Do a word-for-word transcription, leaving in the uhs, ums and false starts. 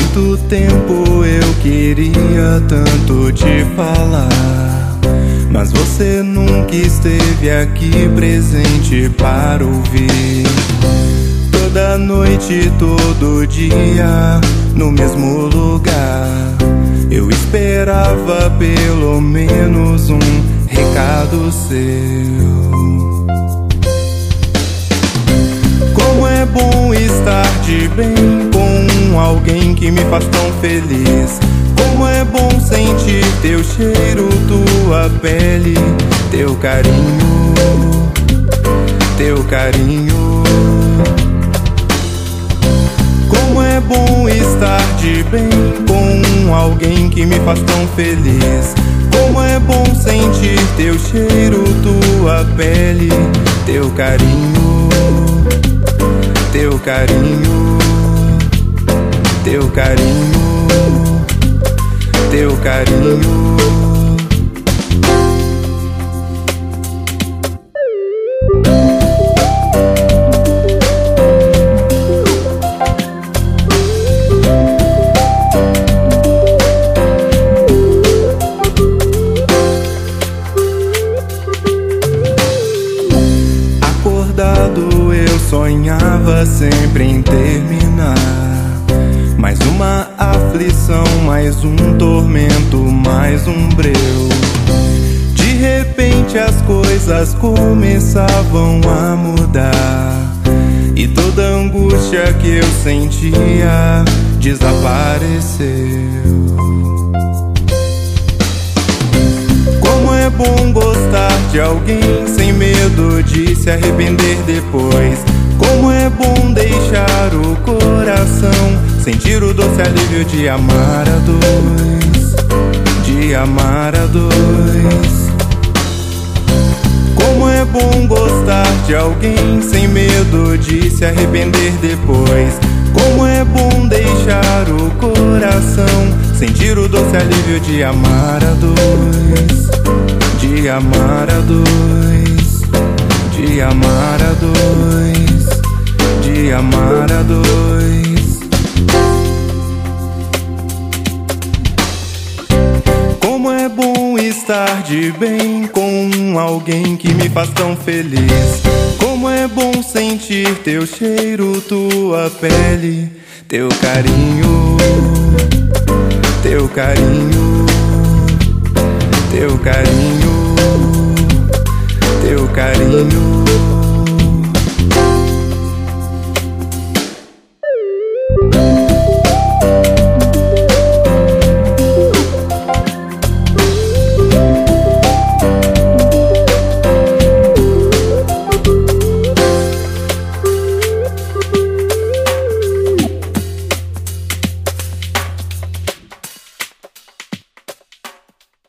muito tempo eu queria tanto te falar, mas você nunca esteve aqui presente para ouvir. Toda noite, todo dia, no mesmo lugar, eu esperava pelo menos um recado seu. Como é bom estar de bem com alguém que me faz tão feliz. Como é bom sentir teu cheiro, tua pele, teu carinho, teu carinho. Como é bom estar de bem com alguém que me faz tão feliz. Como é bom sentir teu cheiro, tua pele, teu carinho, teu carinho, teu carinho, teu carinho. Acordado eu sonhava sempre em terminar mais uma aflição, mais um tormento, mais um breu. De repente as coisas começavam a mudar e toda a angústia que eu sentia desapareceu. Como é bom gostar de alguém sem medo de se arrepender depois. Como é bom deixar o coração sentir o doce alívio de amar a dois, de amar a dois. Como é bom gostar de alguém sem medo de se arrepender depois. Como é bom deixar o coração sentir o doce alívio de amar a dois, de amar a dois, de amar a dois, de amar a dois. Como é bom estar de bem com alguém que me faz tão feliz. Como é bom sentir teu cheiro, tua pele, teu carinho, teu carinho, teu carinho.